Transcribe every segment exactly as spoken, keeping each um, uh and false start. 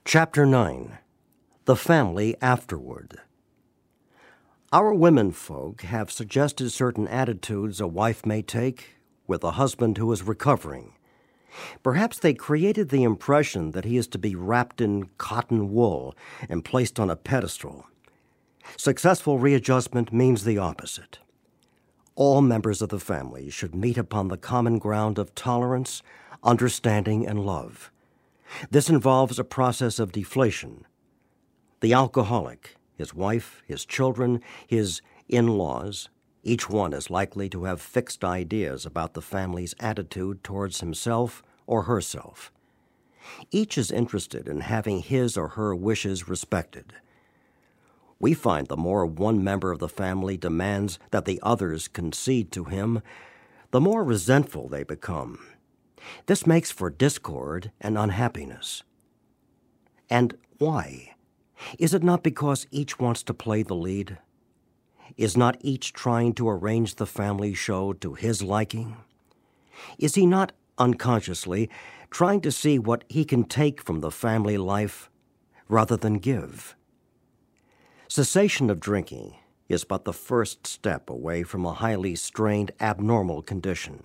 Chapter nine. The Family Afterward. Our women folk have suggested certain attitudes a wife may take with a husband who is recovering. Perhaps they created the impression that he is to be wrapped in cotton wool and placed on a pedestal. Successful readjustment means the opposite. All members of the family should meet upon the common ground of tolerance, understanding, and love. This involves a process of deflation. The alcoholic, his wife, his children, his in-laws, each one is likely to have fixed ideas about the family's attitude towards himself or herself. Each is interested in having his or her wishes respected. We find the more one member of the family demands that the others concede to him, the more resentful they become. This makes for discord and unhappiness. And why? Is it not because each wants to play the lead? Is not each trying to arrange the family show to his liking? Is he not unconsciously trying to see what he can take from the family life rather than give? Cessation of drinking is but the first step away from a highly strained abnormal condition.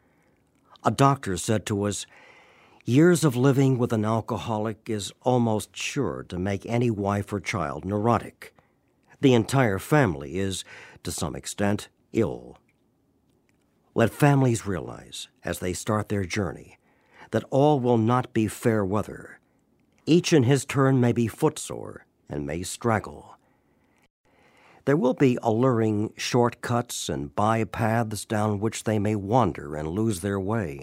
A doctor said to us, "Years of living with an alcoholic is almost sure to make any wife or child neurotic. The entire family is, to some extent, ill." Let families realize, as they start their journey, that all will not be fair weather. Each in his turn may be footsore and may straggle. There will be alluring shortcuts and bypaths down which they may wander and lose their way.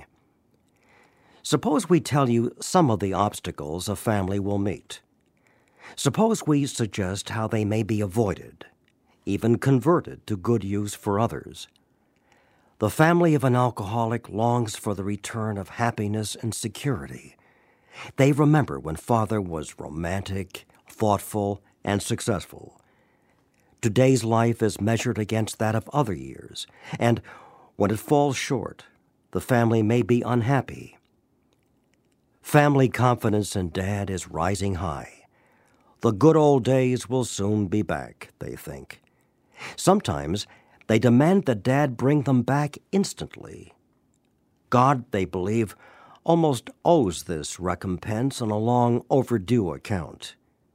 Suppose we tell you some of the obstacles a family will meet. Suppose we suggest how they may be avoided, even converted to good use for others. The family of an alcoholic longs for the return of happiness and security. They remember when father was romantic, thoughtful, and successful. Today's life is measured against that of other years, and when it falls short, the family may be unhappy. Family confidence in Dad is rising high. The good old days will soon be back, they think. Sometimes they demand that Dad bring them back instantly. God, they believe, almost owes this recompense on a long overdue account.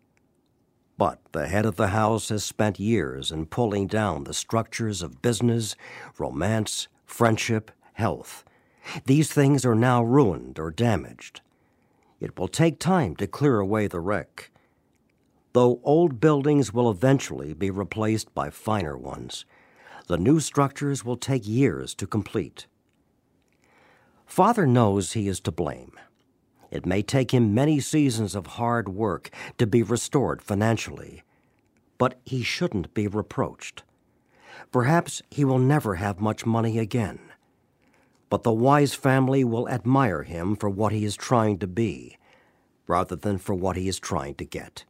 But the head of the house has spent years in pulling down the structures of business, romance, friendship, health. These things are now ruined or damaged. It will take time to clear away the wreck. Though old buildings will eventually be replaced by finer ones, the new structures will take years to complete. Father knows he is to blame. It may take him many seasons of hard work to be restored financially, but he shouldn't be reproached. Perhaps he will never have much money again, but the wise family will admire him for what he is trying to be, rather than for what he is trying to get.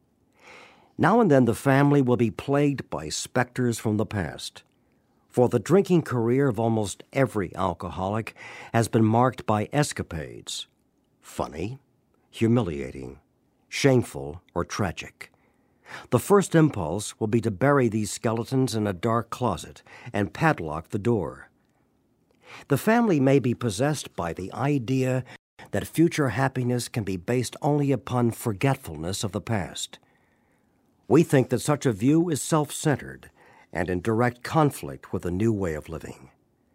Now and then the family will be plagued by specters from the past, for the drinking career of almost every alcoholic has been marked by escapades. Funny, humiliating, shameful, or tragic. The first impulse will be to bury these skeletons in a dark closet and padlock the door. The family may be possessed by the idea that future happiness can be based only upon forgetfulness of the past. We think that such a view is self-centered and in direct conflict with a new way of living.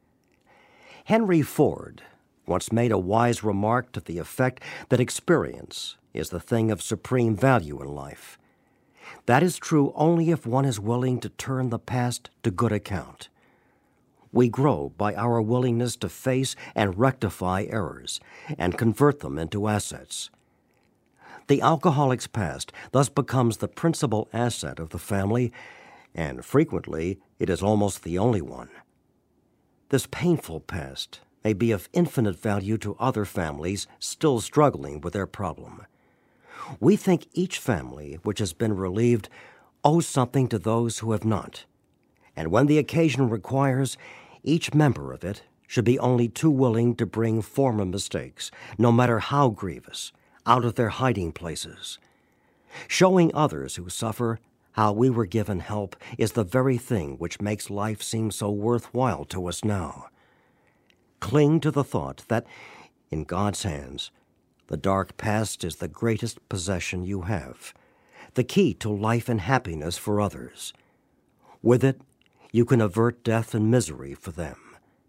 Henry Ford once made a wise remark to the effect that experience is the thing of supreme value in life. That is true only if one is willing to turn the past to good account. We grow by our willingness to face and rectify errors and convert them into assets. The alcoholic's past thus becomes the principal asset of the family, and frequently it is almost the only one. This painful past may be of infinite value to other families still struggling with their problem. We think each family which has been relieved owes something to those who have not, and when the occasion requires, each member of it should be only too willing to bring former mistakes, no matter how grievous, out of their hiding places. Showing others who suffer how we were given help is the very thing which makes life seem so worthwhile to us now. Cling to the thought that, in God's hands, the dark past is the greatest possession you have, the key to life and happiness for others. With it, you can avert death and misery for them.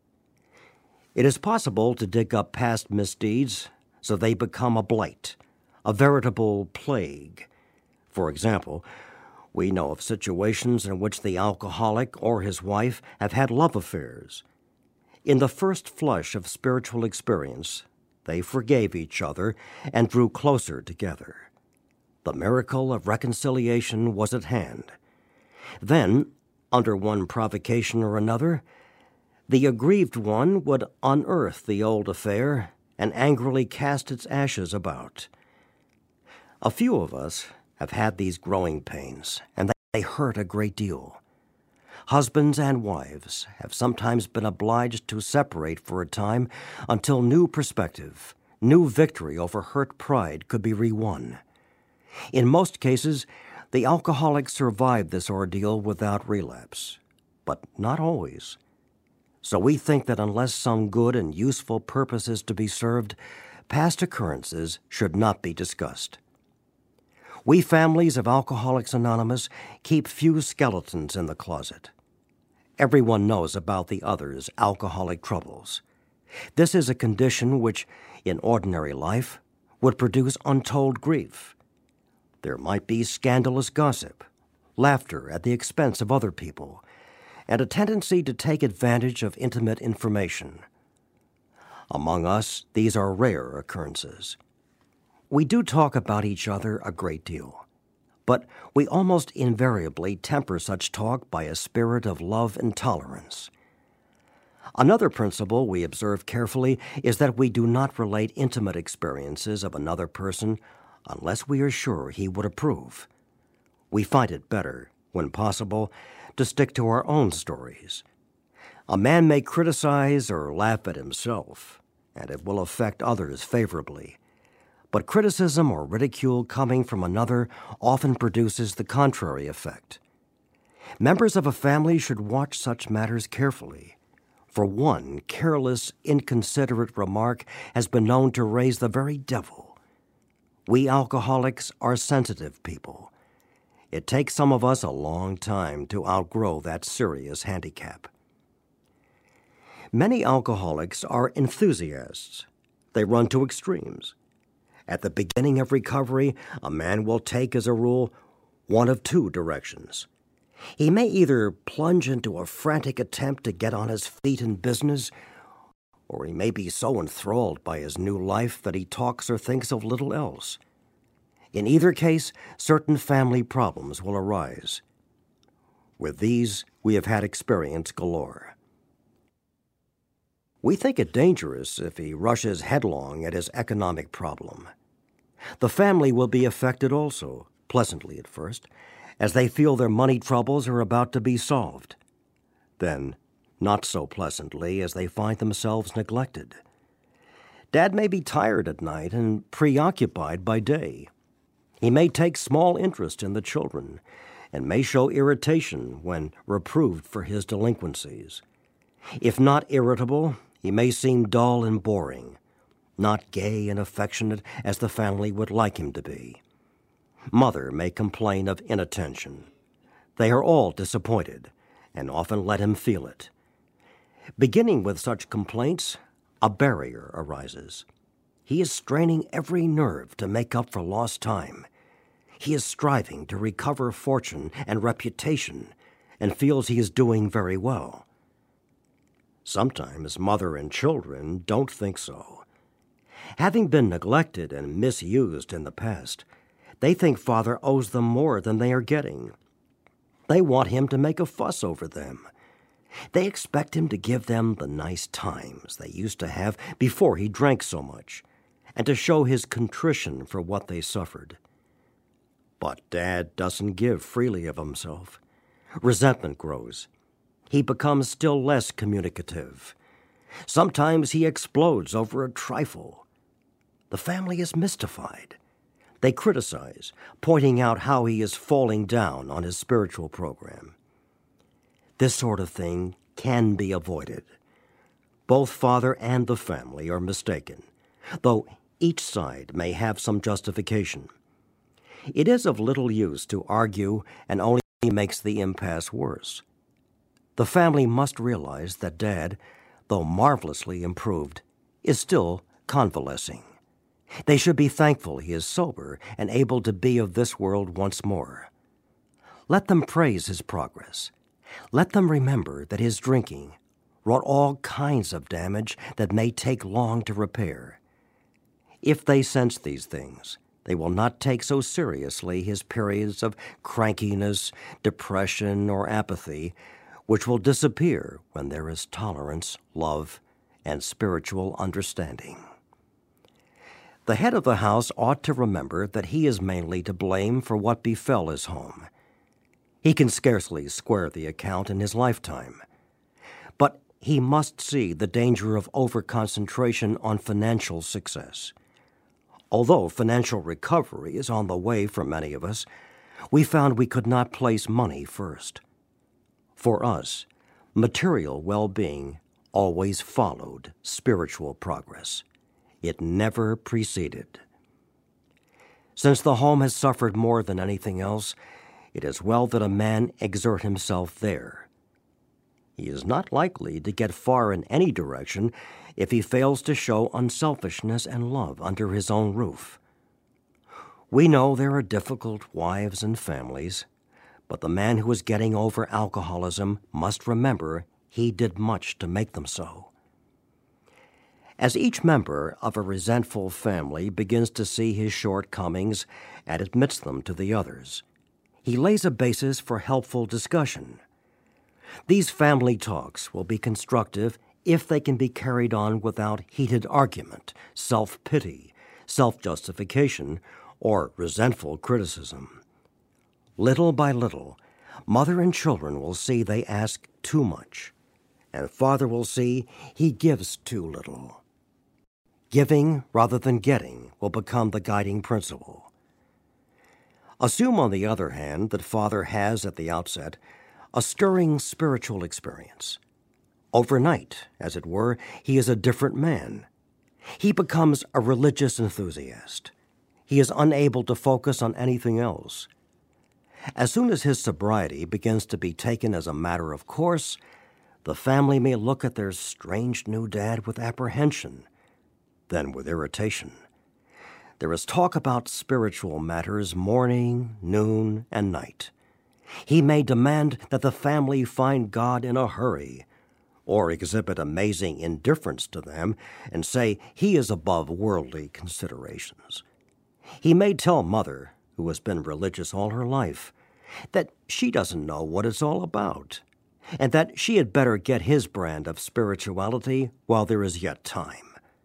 It is possible to dig up past misdeeds so they become a blight, a veritable plague. For example, we know of situations in which the alcoholic or his wife have had love affairs. In the first flush of spiritual experience, they forgave each other and drew closer together. The miracle of reconciliation was at hand. Then, under one provocation or another, the aggrieved one would unearth the old affair and angrily cast its ashes about. A few of us have had these growing pains, and they hurt a great deal. Husbands and wives have sometimes been obliged to separate for a time until new perspective, new victory over hurt pride could be re-won. In most cases, the alcoholic survived this ordeal without relapse, but not always. So we think that unless some good and useful purpose is to be served, past occurrences should not be discussed. We families of Alcoholics Anonymous keep few skeletons in the closet. Everyone knows about the other's alcoholic troubles. This is a condition which, in ordinary life, would produce untold grief. There might be scandalous gossip, laughter at the expense of other people, and a tendency to take advantage of intimate information. Among us, these are rare occurrences. We do talk about each other a great deal, but we almost invariably temper such talk by a spirit of love and tolerance. Another principle we observe carefully is that we do not relate intimate experiences of another person unless we are sure he would approve. We find it better, when possible, to stick to our own stories. A man may criticize or laugh at himself, and it will affect others favorably. But criticism or ridicule coming from another often produces the contrary effect. Members of a family should watch such matters carefully. For one careless, inconsiderate remark has been known to raise the very devil. We alcoholics are sensitive people. It takes some of us a long time to outgrow that serious handicap. Many alcoholics are enthusiasts. They run to extremes. At the beginning of recovery, a man will take, as a rule, one of two directions. He may either plunge into a frantic attempt to get on his feet in business, or he may be so enthralled by his new life that he talks or thinks of little else. In either case, certain family problems will arise. With these, we have had experience galore. We think it dangerous if he rushes headlong at his economic problem. The family will be affected also, pleasantly at first, as they feel their money troubles are about to be solved. Then, not so pleasantly as they find themselves neglected. Dad may be tired at night and preoccupied by day. He may take small interest in the children and may show irritation when reproved for his delinquencies. If not irritable, he may seem dull and boring, not gay and affectionate as the family would like him to be. Mother may complain of inattention. They are all disappointed and often let him feel it. Beginning with such complaints, a barrier arises. He is straining every nerve to make up for lost time. He is striving to recover fortune and reputation and feels he is doing very well. Sometimes mother and children don't think so. Having been neglected and misused in the past, they think father owes them more than they are getting. They want him to make a fuss over them. They expect him to give them the nice times they used to have before he drank so much, and to show his contrition for what they suffered. But Dad doesn't give freely of himself. Resentment grows. He becomes still less communicative. Sometimes he explodes over a trifle. the family is mystified. They criticize, pointing out how he is falling down on his spiritual program. This sort of thing can be avoided. Both father and the family are mistaken, though each side may have some justification. It is of little use to argue and only makes the impasse worse. The family must realize that Dad, though marvelously improved, is still convalescing. They should be thankful he is sober and able to be of this world once more. Let them praise his progress. Let them remember that his drinking wrought all kinds of damage that may take long to repair. If they sense these things, they will not take so seriously his periods of crankiness, depression, or apathy, which will disappear when there is tolerance, love, and spiritual understanding. The head of the house ought to remember that he is mainly to blame for what befell his home. He can scarcely square the account in his lifetime. But he must see the danger of over-concentration on financial success. Although financial recovery is on the way for many of us, we found we could not place money first. For us, material well-being always followed spiritual progress. It never preceded. Since the home has suffered more than anything else, it is well that a man exert himself there. He is not likely to get far in any direction if he fails to show unselfishness and love under his own roof. We know there are difficult wives and families, but the man who is getting over alcoholism must remember he did much to make them so. As each member of a resentful family begins to see his shortcomings and admits them to the others, he lays a basis for helpful discussion. These family talks will be constructive if they can be carried on without heated argument, self-pity, self-justification, or resentful criticism. Little by little, mother and children will see they ask too much, and father will see he gives too little. Giving rather than getting will become the guiding principle. Assume, on the other hand, that father has, at the outset, a stirring spiritual experience. Overnight, as it were, he is a different man. He becomes a religious enthusiast. He is unable to focus on anything else. As soon as his sobriety begins to be taken as a matter of course, the family may look at their strange new dad with apprehension, then with irritation. There is talk about spiritual matters morning, noon, and night. He may demand that the family find God in a hurry, or exhibit amazing indifference to them and say he is above worldly considerations. He may tell mother, who has been religious all her life, that she doesn't know what it's all about, and that she had better get his brand of spirituality while there is yet time.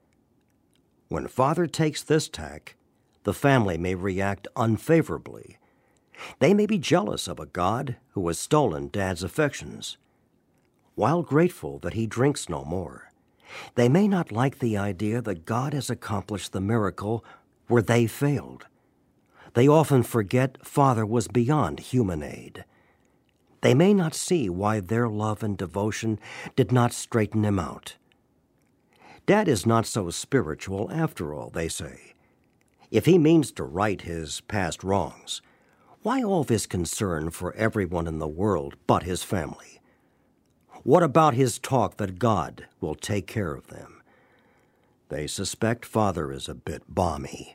When father takes this tack, the family may react unfavorably. They may be jealous of a God who has stolen Dad's affections. While grateful that he drinks no more, they may not like the idea that God has accomplished the miracle where they failed. They often forget Father was beyond human aid. They may not see why their love and devotion did not straighten him out. Dad is not so spiritual after all, they say. If he means to right his past wrongs, why all this concern for everyone in the world but his family? What about his talk that God will take care of them? They suspect Father is a bit balmy.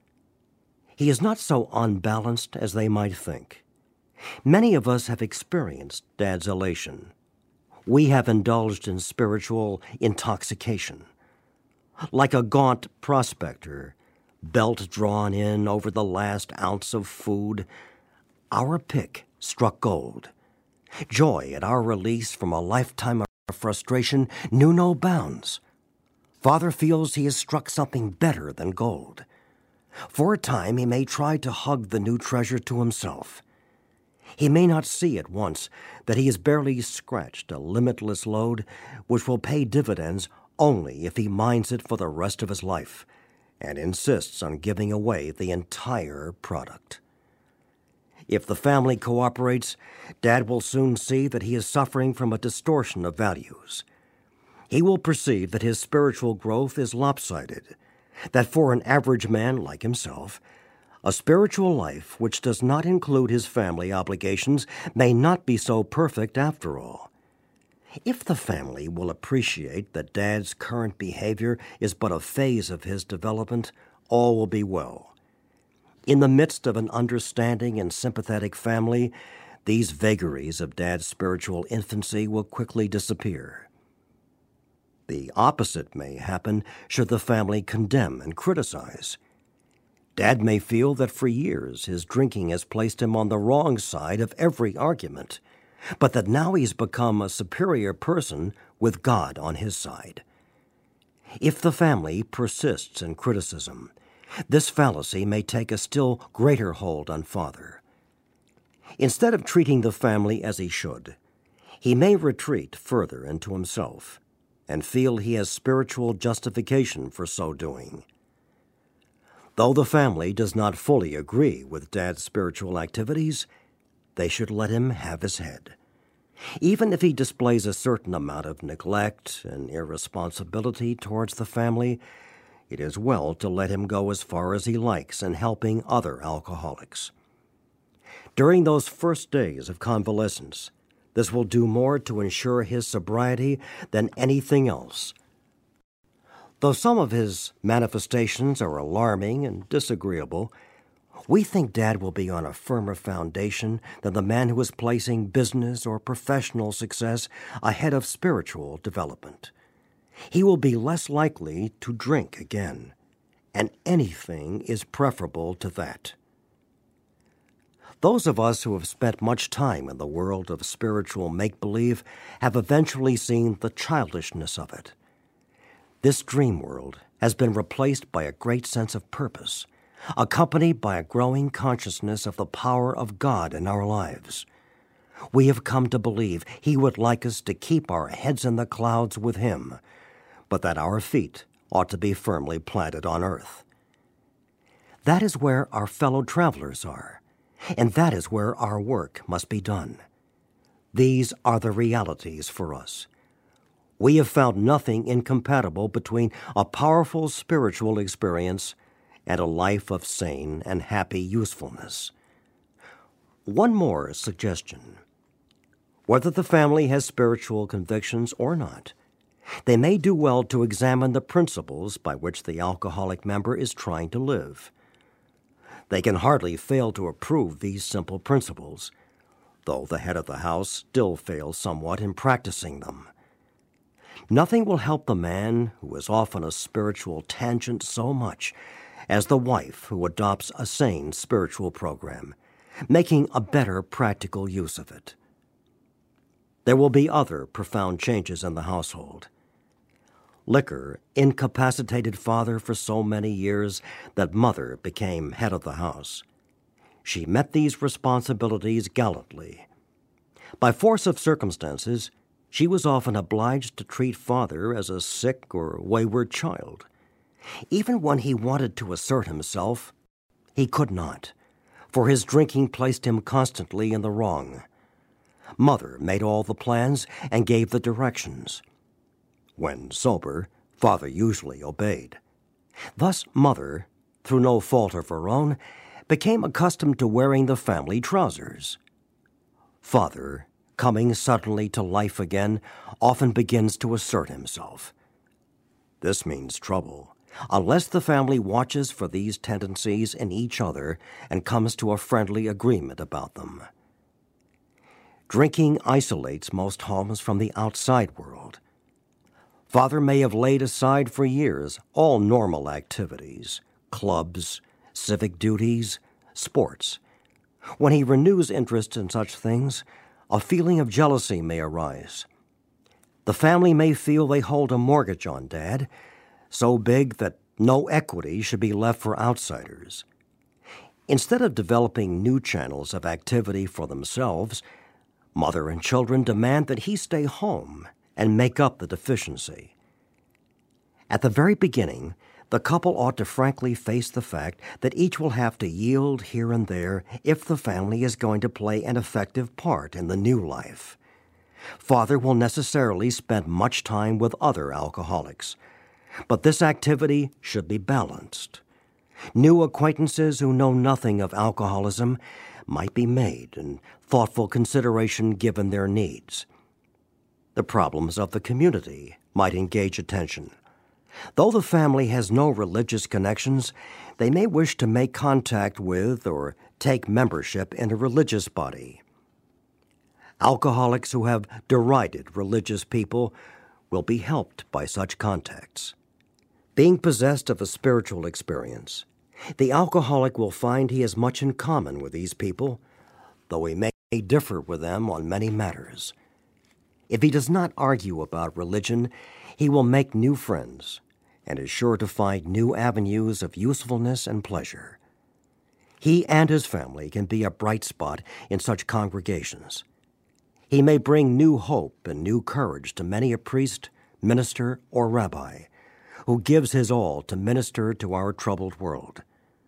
He is not so unbalanced as they might think. Many of us have experienced Dad's elation. We have indulged in spiritual intoxication. Like a gaunt prospector, belt drawn in over the last ounce of food, our pick struck gold. Joy at our release from a lifetime of frustration knew no bounds. Father feels he has struck something better than gold. For a time he may try to hug the new treasure to himself. He may not see at once that he has barely scratched a limitless load which will pay dividends only if he mines it for the rest of his life, and insists on giving away the entire product. If the family cooperates, Dad will soon see that he is suffering from a distortion of values. He will perceive that his spiritual growth is lopsided, that for an average man like himself, a spiritual life which does not include his family obligations may not be so perfect after all. If the family will appreciate that Dad's current behavior is but a phase of his development, all will be well. In the midst of an understanding and sympathetic family, these vagaries of Dad's spiritual infancy will quickly disappear. The opposite may happen should the family condemn and criticize. Dad may feel that for years his drinking has placed him on the wrong side of every argument, but that now he's become a superior person with God on his side. If the family persists in criticism, this fallacy may take a still greater hold on Father. Instead of treating the family as he should, he may retreat further into himself and feel he has spiritual justification for so doing. Though the family does not fully agree with Dad's spiritual activities, they should let him have his head. Even if he displays a certain amount of neglect and irresponsibility towards the family, it is well to let him go as far as he likes in helping other alcoholics. During those first days of convalescence, this will do more to ensure his sobriety than anything else. Though some of his manifestations are alarming and disagreeable, we think Dad will be on a firmer foundation than the man who is placing business or professional success ahead of spiritual development. He will be less likely to drink again, and anything is preferable to that. Those of us who have spent much time in the world of spiritual make-believe have eventually seen the childishness of it. This dream world has been replaced by a great sense of purpose, accompanied by a growing consciousness of the power of God in our lives. We have come to believe He would like us to keep our heads in the clouds with Him, but that our feet ought to be firmly planted on earth. That is where our fellow travelers are, and that is where our work must be done. These are the realities for us. We have found nothing incompatible between a powerful spiritual experience and a life of sane and happy usefulness. One more suggestion. Whether the family has spiritual convictions or not, they may do well to examine the principles by which the alcoholic member is trying to live. They can hardly fail to approve these simple principles, though the head of the house still fails somewhat in practicing them. Nothing will help the man who is off on a spiritual tangent so much as the wife who adopts a sane spiritual program, making a better practical use of it. There will be other profound changes in the household. Liquor incapacitated Father for so many years that Mother became head of the house. She met these responsibilities gallantly. By force of circumstances, she was often obliged to treat Father as a sick or wayward child. Even when he wanted to assert himself, he could not, for his drinking placed him constantly in the wrong. Mother made all the plans and gave the directions. When sober, Father usually obeyed. Thus Mother, through no fault of her own, became accustomed to wearing the family trousers. Father, coming suddenly to life again, often begins to assert himself. This means trouble, unless the family watches for these tendencies in each other and comes to a friendly agreement about them. Drinking isolates most homes from the outside world. Father may have laid aside for years all normal activities, clubs, civic duties, sports. When he renews interest in such things, a feeling of jealousy may arise. The family may feel they hold a mortgage on Dad, so big that no equity should be left for outsiders. Instead of developing new channels of activity for themselves, Mother and children demand that he stay home and make up the deficiency. At the very beginning, The couple ought to frankly face the fact that each will have to yield here and there if the family is going to play an effective part in the new life. Father will necessarily spend much time with other alcoholics, but this activity should be balanced. New acquaintances who know nothing of alcoholism might be made and thoughtful consideration given their needs. The problems of the community might engage attention. Though the family has no religious connections, they may wish to make contact with or take membership in a religious body. Alcoholics who have derided religious people will be helped by such contacts. Being possessed of a spiritual experience, the alcoholic will find he has much in common with these people, though he may differ with them on many matters. If he does not argue about religion, he will make new friends and is sure to find new avenues of usefulness and pleasure. He and his family can be a bright spot in such congregations. He may bring new hope and new courage to many a priest, minister, or rabbi who gives his all to minister to our troubled world.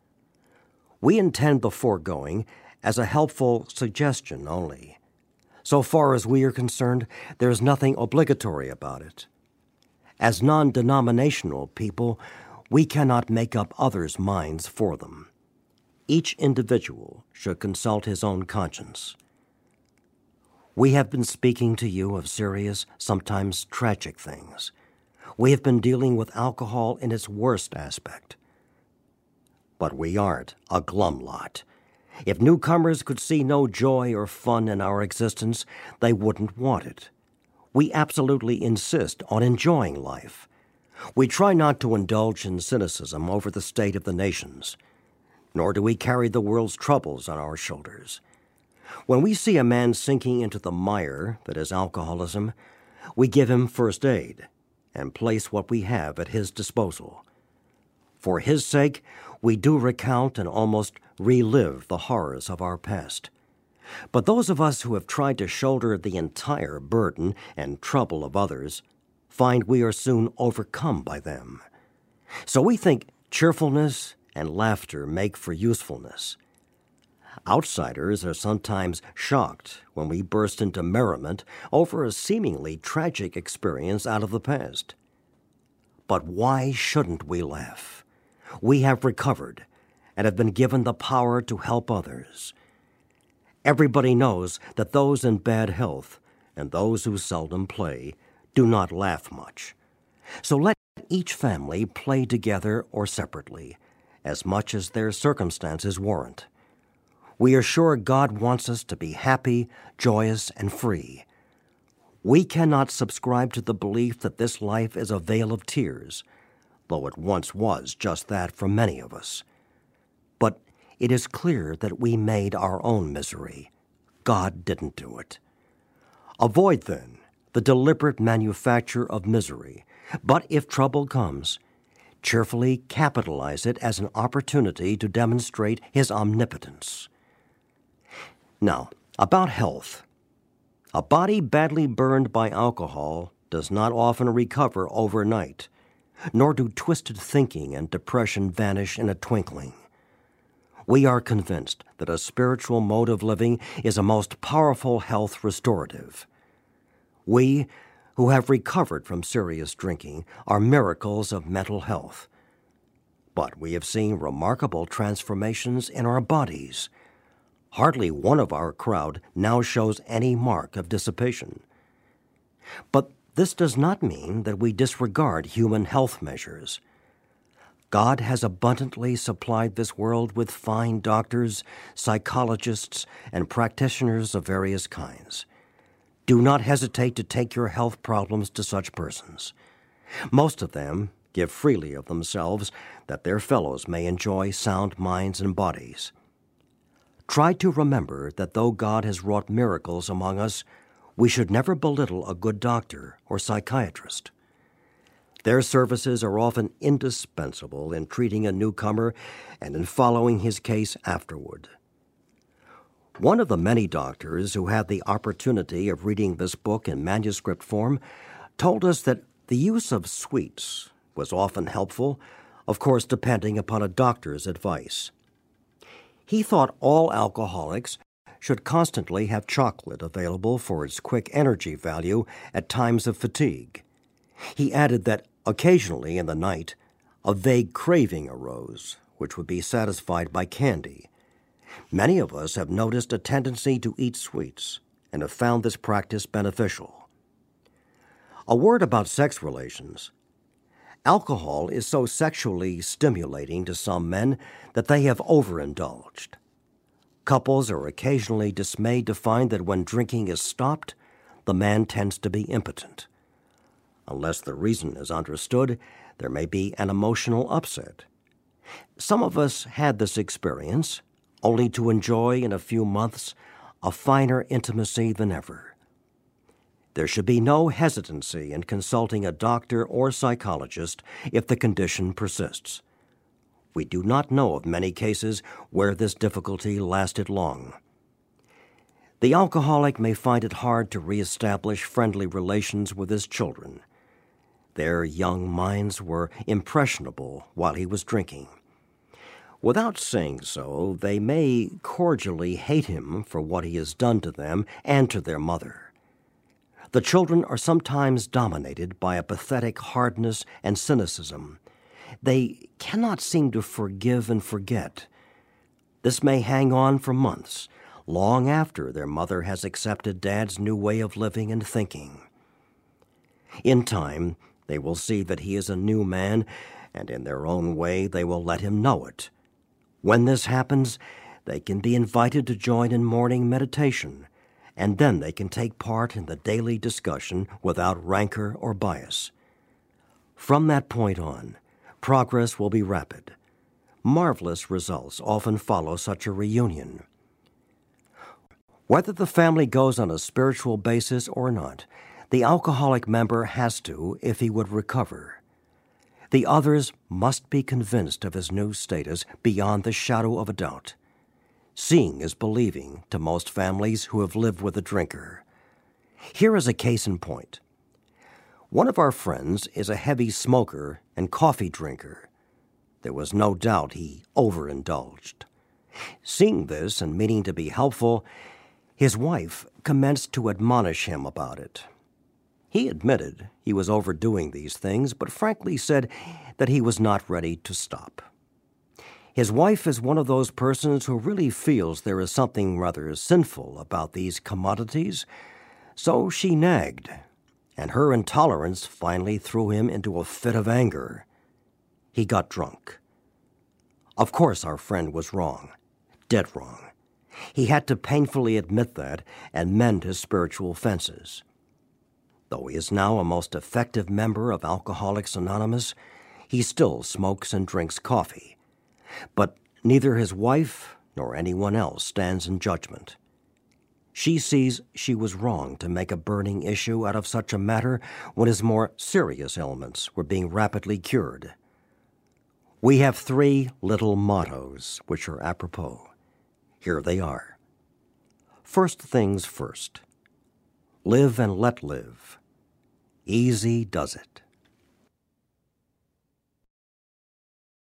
We intend the foregoing as a helpful suggestion only. So far as we are concerned, there is nothing obligatory about it. As non-denominational people, we cannot make up others' minds for them. Each individual should consult his own conscience. We have been speaking to you of serious, sometimes tragic things. We have been dealing with alcohol in its worst aspect. But we aren't a glum lot. If newcomers could see no joy or fun in our existence, they wouldn't want it. We absolutely insist on enjoying life. We try not to indulge in cynicism over the state of the nations, nor do we carry the world's troubles on our shoulders. When we see a man sinking into the mire that is alcoholism, we give him first aid and place what we have at his disposal. For his sake, we do recount and almost relive the horrors of our past. But those of us who have tried to shoulder the entire burden and trouble of others find we are soon overcome by them. So we think cheerfulness and laughter make for usefulness. Outsiders are sometimes shocked when we burst into merriment over a seemingly tragic experience out of the past. But why shouldn't we laugh? We have recovered and have been given the power to help others. Everybody knows that those in bad health and those who seldom play do not laugh much. So let each family play together or separately, as much as their circumstances warrant. We are sure God wants us to be happy, joyous, and free. We cannot subscribe to the belief that this life is a vale of tears, though it once was just that for many of us. But it is clear that we made our own misery. God didn't do it. Avoid, then, the deliberate manufacture of misery, but if trouble comes, cheerfully capitalize it as an opportunity to demonstrate His omnipotence. Now, about health. A body badly burned by alcohol does not often recover overnight, nor do twisted thinking and depression vanish in a twinkling. We are convinced that a spiritual mode of living is a most powerful health restorative. We, who have recovered from serious drinking, are miracles of mental health. But we have seen remarkable transformations in our bodies. Hardly one of our crowd now shows any mark of dissipation. But this does not mean that we disregard human health measures. God has abundantly supplied this world with fine doctors, psychologists, and practitioners of various kinds. Do not hesitate to take your health problems to such persons. Most of them give freely of themselves that their fellows may enjoy sound minds and bodies. Try to remember that though God has wrought miracles among us, we should never belittle a good doctor or psychiatrist. Their services are often indispensable in treating a newcomer and in following his case afterward. One of the many doctors who had the opportunity of reading this book in manuscript form told us that the use of sweets was often helpful, of course depending upon a doctor's advice. He thought all alcoholics should constantly have chocolate available for its quick energy value at times of fatigue. He added that occasionally in the night, a vague craving arose, which would be satisfied by candy. Many of us have noticed a tendency to eat sweets and have found this practice beneficial. A word about sex relations. Alcohol is so sexually stimulating to some men that they have overindulged. Couples are occasionally dismayed to find that when drinking is stopped, the man tends to be impotent. Unless the reason is understood, there may be an emotional upset. Some of us had this experience, only to enjoy in a few months a finer intimacy than ever. There should be no hesitancy in consulting a doctor or psychologist if the condition persists. We do not know of many cases where this difficulty lasted long. The alcoholic may find it hard to reestablish friendly relations with his children. Their young minds were impressionable while he was drinking. Without saying so, they may cordially hate him for what he has done to them and to their mother. The children are sometimes dominated by a pathetic hardness and cynicism. They cannot seem to forgive and forget. This may hang on for months, long after their mother has accepted Dad's new way of living and thinking. In time, they will see that he is a new man, and in their own way they will let him know it. When this happens, they can be invited to join in morning meditation, and then they can take part in the daily discussion without rancor or bias. From that point on, progress will be rapid. Marvelous results often follow such a reunion. Whether the family goes on a spiritual basis or not, the alcoholic member has to if he would recover. The others must be convinced of his new status beyond the shadow of a doubt. Seeing is believing to most families who have lived with a drinker. Here is a case in point. One of our friends is a heavy smoker and coffee drinker. There was no doubt he overindulged. Seeing this and meaning to be helpful, his wife commenced to admonish him about it. He admitted he was overdoing these things, but frankly said that he was not ready to stop. His wife is one of those persons who really feels there is something rather sinful about these commodities, so she nagged, and her intolerance finally threw him into a fit of anger. He got drunk. Of course our friend was wrong, dead wrong. He had to painfully admit that and mend his spiritual fences. Though he is now a most effective member of Alcoholics Anonymous, he still smokes and drinks coffee. But neither his wife nor anyone else stands in judgment. She sees she was wrong to make a burning issue out of such a matter when his more serious ailments were being rapidly cured. We have three little mottos which are apropos. Here they are. First things first. Live and let live. Easy does it.